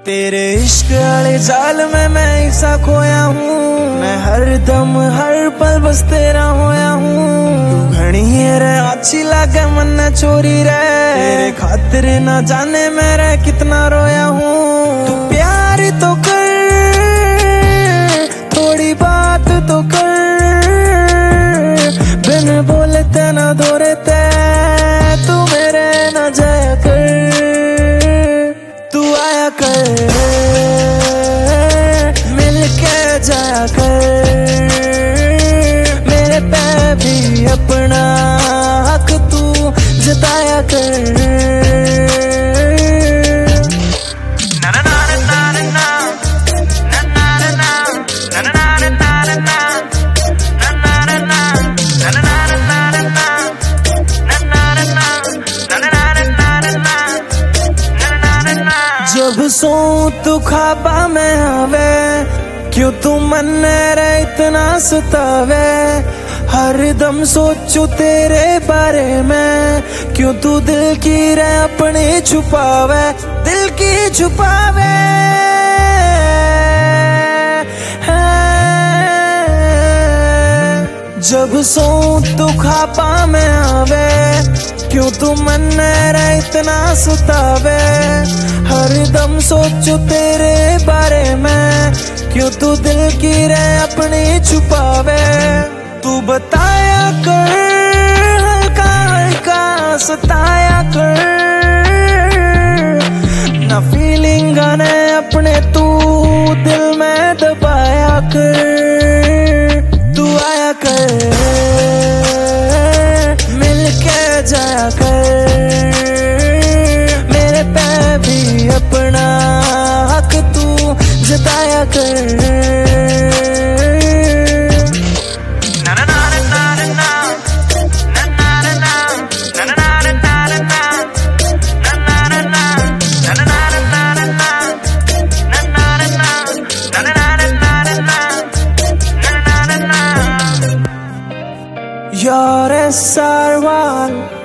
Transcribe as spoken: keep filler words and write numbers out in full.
तेरे इश्क वाले जाल में मैं ऐसा खोया हूँ, मैं हर दम हर पल बस तेरा होया हूँ। तू घनी रे अच्छी लागे मन छोरी रे, तेरे खातिर ना जाने मेरे कितना रोया हूँ। तू प्यार तो कर, थोड़ी बात तो कर, बिन बोले ते ना दौरे ते तू मेरे ना जाया कर। तू आया कर, मिल के जाया कर, मेरे पे भी अपना हक तू जताया कर। जब सोऊं तू ख्वाबा में आवे, क्यों तू मन रे इतना सतावे। हर दम सोचू तेरे बारे में, क्यों तू दिल की रे अपने छुपावे, दिल की छुपावे। जब सोऊं तू ख्वाबा में आवे, क्यों तू मन रे इतना सतावे। हर दम सोचू तेरे बारे में, क्यों तू दिल की रे अपनी छुपावे। तू बताया कर, हल्का हल्का सताया कर, ना फीलिंग ने अपने तू दिल में दबाया कर। तू आया कर, मिल के जाया कर, मेरे पे भी अपना हक तू जताया कर। You're a Sarwal